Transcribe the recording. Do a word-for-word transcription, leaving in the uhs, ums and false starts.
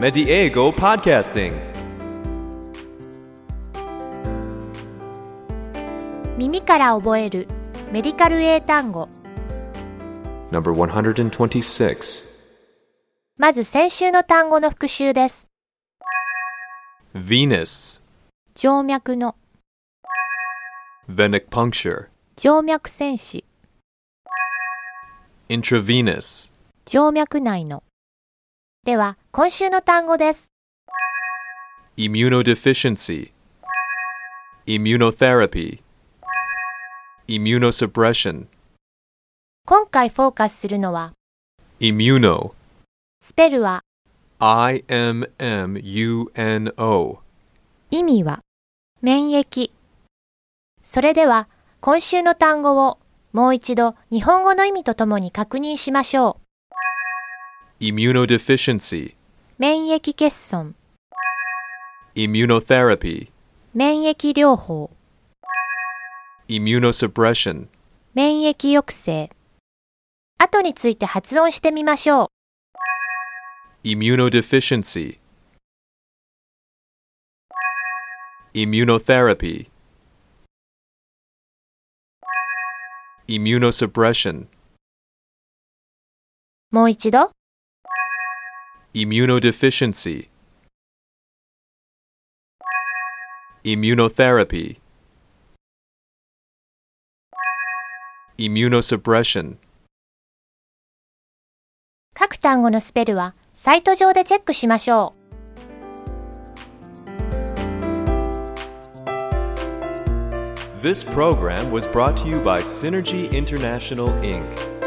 Mediego Podcasting. 耳から覚えるメディカル英単語。 Number one hundred twenty-six. まず先週の単語の復習です。 Venous. 静脈の、 Venic puncture. 静脈栓死、 Intravenous. 静脈内の。では今週の単語です。 Immunodeficiency. Immunotherapy. Immunosuppression. 今回フォーカスするのは Immuno. スペルは I M M U N O. 意味は免疫。それでは今週の単語をもう一度日本語の意味とともに確認しましょう。 Immunodeficiency. 免疫欠損、 Immunotherapy. 免疫療法、 Immunosuppression. 免疫抑制。後について発音してみましょう。 Immunodeficiency. Immunotherapy. Immunosuppression. もう一度。 Immunodeficiency. Immunotherapy. Immunosuppression. 各単語のスペルはサイト上でチェックしましょう。 This program was brought to you by Synergy International, Incorporated